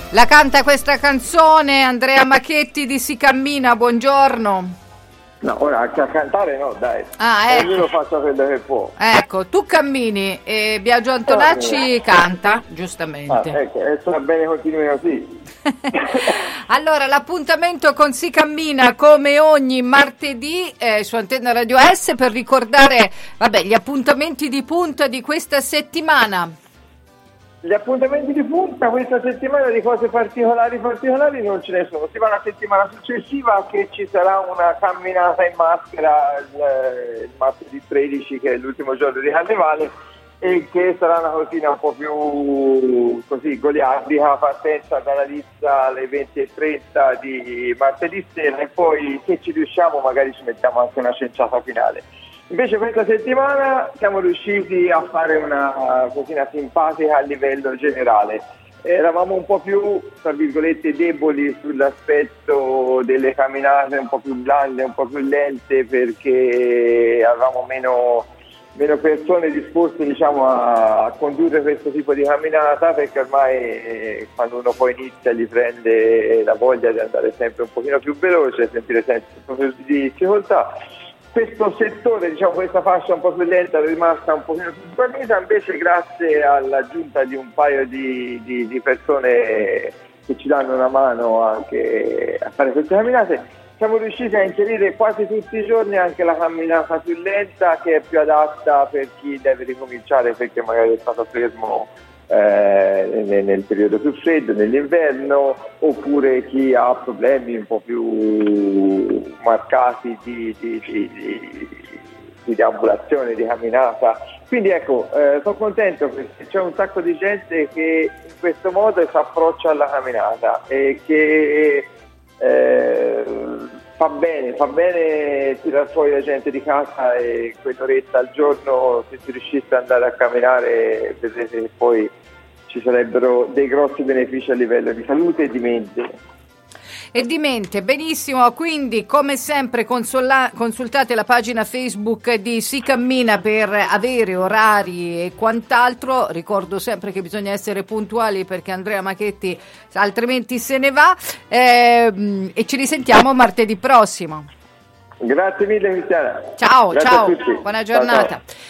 La canta questa canzone Andrea Machetti di Si Cammina, buongiorno. No, ora a cantare no, dai. Ecco. Io lo faccio quello che può. Ecco, tu cammini e Biagio Antonacci canta, giustamente. Ecco, e sta bene, continui così. Allora, l'appuntamento con Si Cammina come ogni martedì su Antenna Radio S per ricordare, gli appuntamenti di punta di questa settimana. Gli appuntamenti di punta questa settimana di cose particolari non ce ne sono. Si va la settimana successiva che ci sarà una camminata in maschera il martedì 13, che è l'ultimo giorno di carnevale, e che sarà una cosina un po' più così goliardica, partenza dalla Lizza alle 20:30 di martedì sera, e poi se ci riusciamo magari ci mettiamo anche una cenciata finale. Invece questa settimana siamo riusciti a fare una cosina simpatica a livello generale. Eravamo un po' più, tra virgolette, deboli sull'aspetto delle camminate un po' più blande, un po' più lente, perché avevamo meno persone disposte, diciamo, a condurre questo tipo di camminata, perché ormai quando uno poi inizia gli prende la voglia di andare sempre un pochino più veloce, sentire sempre un po' più di difficoltà. Questo settore, diciamo, questa fascia un po' più lenta è rimasta un pochino più sguarnita, invece grazie all'aggiunta di un paio di persone che ci danno una mano anche a fare queste camminate, siamo riusciti a inserire quasi tutti i giorni anche la camminata più lenta, che è più adatta per chi deve ricominciare perché magari è stato fermo nel periodo più freddo, nell'inverno, oppure chi ha problemi un po' più marcati di deambulazione, di camminata. Quindi ecco, sono contento perché c'è un sacco di gente che in questo modo si approccia alla camminata e che fa bene tirar fuori la gente di casa, e quell'oretta al giorno, se si riuscisse ad andare a camminare, vedrete che poi ci sarebbero dei grossi benefici a livello di salute e di mente. E di mente, benissimo, quindi come sempre consultate la pagina Facebook di Si Cammina per avere orari e quant'altro. Ricordo sempre che bisogna essere puntuali perché Andrea Machetti altrimenti se ne va, e ci risentiamo martedì prossimo. Grazie mille Cristiana. Ciao, Grazie ciao, a tutti. buona giornata. Ciao.